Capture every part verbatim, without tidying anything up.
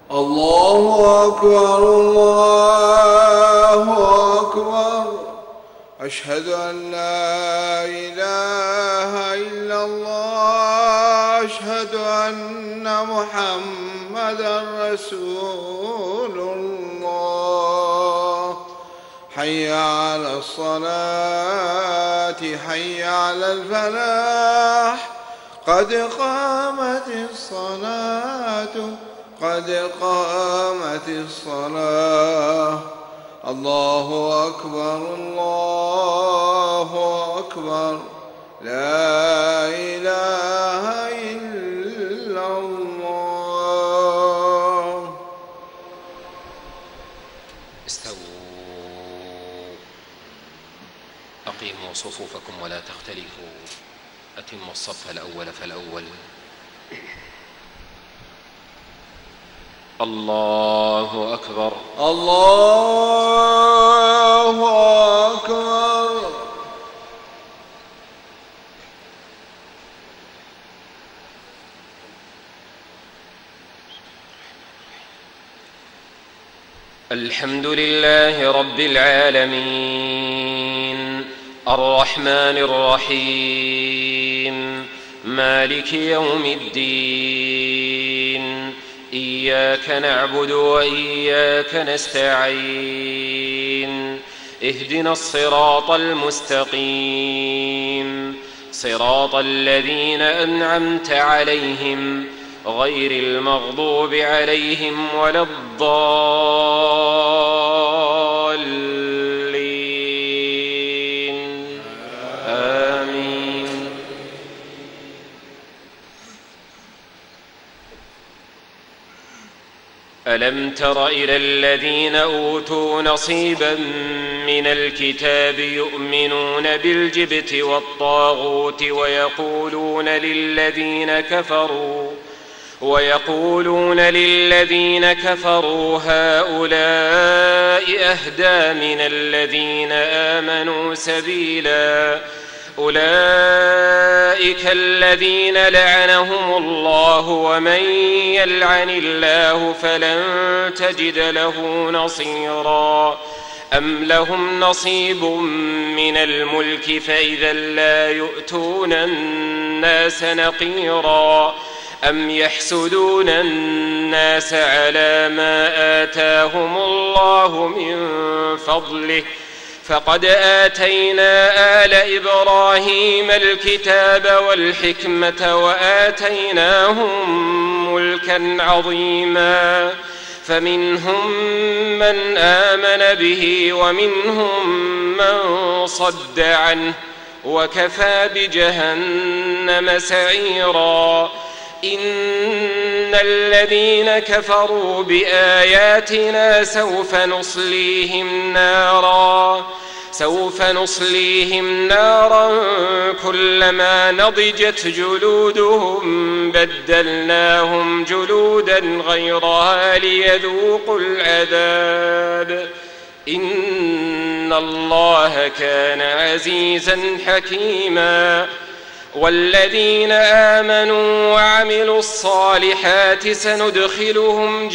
الله أكبر الله أكبر. أشهد أن لا إله إلا الله. أشهد أن محمدا رسول الله. حي على الصلاة حي على الفلاح. قد قامت الصلاة قد قامت الصلاة. الله أكبر الله أكبر. لا إله إلا الله. استووا. أقيموا صفوفكم ولا تختلفوا. أتموا الصف الأول فالأول. الله أكبر الله أكبر. الحمد لله رب العالمين الرحمن الرحيم مالك يوم الدين. إياك نعبد وإياك نستعين. اهدنا الصراط المستقيم صراط الذين أنعمت عليهم غير المغضوب عليهم ولا الضالين. آمين. ألم تر إلى الذين أوتوا نصيبا من الكتاب يؤمنون بالجبت والطاغوت ويقولون للذين كفروا ويقولون للذين كفروا هؤلاء أهدى من الذين آمنوا سبيلا. أولئك الذين لعنهم الله ومن يلعن الله فلن تجد له نصيرا. أم لهم نصيب من الملك فإذا لا يؤتون الناس نقيرا. أم يحسدون الناس على ما آتاهم الله من فضله فقد آتينا آل إبراهيم الكتاب والحكمة وآتيناهم ملكا عظيما. فمنهم من آمن به ومنهم من صد عنه وكفى بجهنم سعيرا. إن الذين كفروا بآياتنا سوف نصليهم نارا سوف نصليهم نارا كلما نضجت جلودهم بدلناهم جلودا غيرها ليذوقوا العذاب. إن الله كان عزيزا حكيما. والذين آمنوا وعملوا الصالحات سندخلهم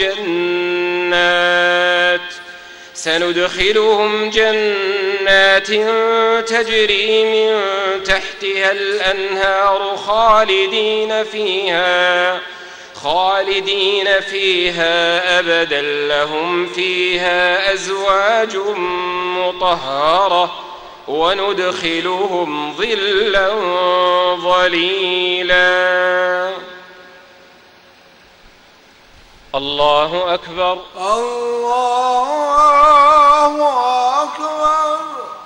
جنات سندخلهم جنات تجري من تحتها الأنهار خالدين فيها خالدين فيها أبدا. لهم فيها أزواج مطهرة وندخلهم ظلا ظليلا. الله أكبر الله أكبر.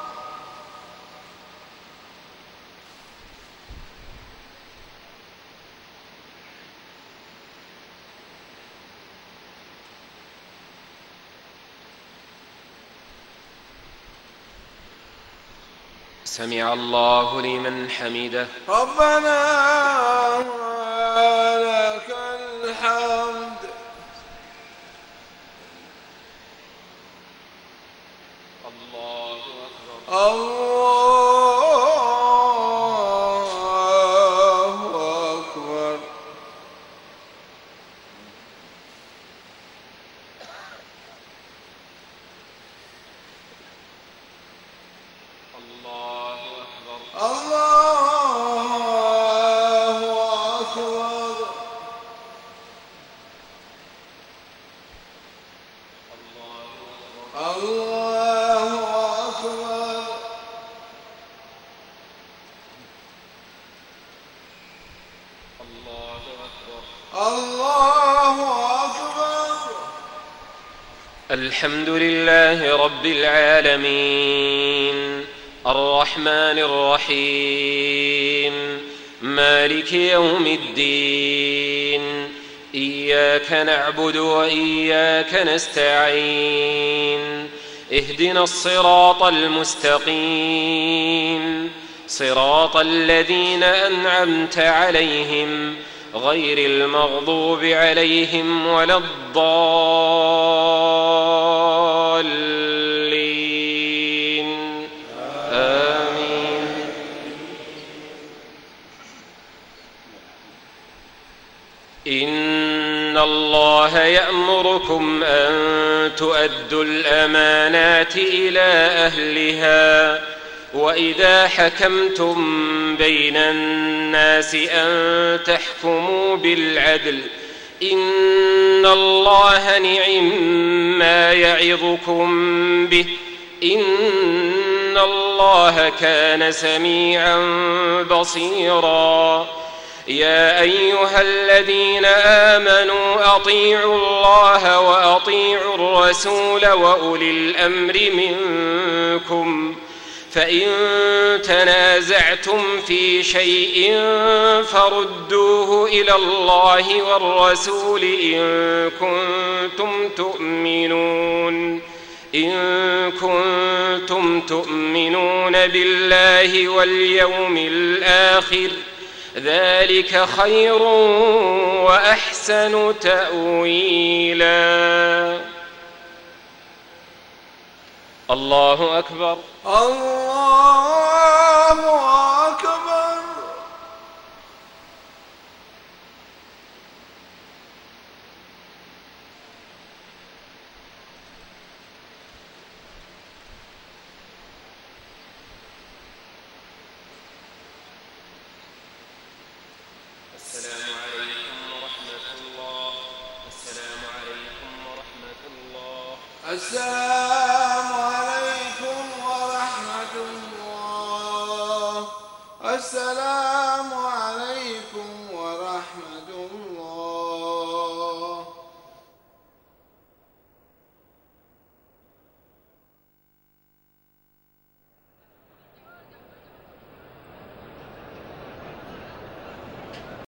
سمع الله لمن حمده. ربنا لك الحمد. الله أكبر الله أكبر. الله أكبر. الله أكبر. الله أكبر. الحمد لله رب العالمين الرحمن الرحيم مالك يوم الدين إياك نعبد وإياك نستعين اهدنا الصراط المستقيم صراط الذين أنعمت عليهم غير المغضوب عليهم ولا الضالين آمين. إن الله يأمركم أن تؤدوا الأمانات إلى أهلها وإذا حكمتم بين الناس أن تحكموا بالعدل إن الله نعم ما يعظكم به إن الله كان سميعا بصيرا. يا أيها الذين آمنوا أطيعوا الله وأطيعوا الرسول وأولي الأمر منكم فإن تنازعتم في شيء فردوه إلى الله والرسول إن كنتم تؤمنون إن كنتم تؤمنون بالله واليوم الآخر ذلك خير وأحسن تأويلا. الله أكبر. الله أكبر. السلام عليكم ورحمة الله. السلام عليكم ورحمة الله. السلام عليكم ورحمة الله. السلام